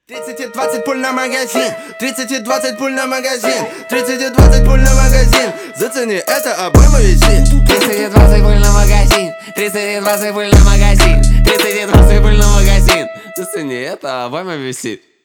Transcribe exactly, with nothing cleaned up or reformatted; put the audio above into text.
тридцать и двадцать пуль на магазин, тридцать и двадцать пуль на магазин, тридцать и двадцать пуль на магазин. Зацени, это обойма висит. тридцать и двадцать пуль на магазин, тридцать и двадцать пуль на магазин, тридцать и двадцать пуль на магазин. Зацени, это обойма висит.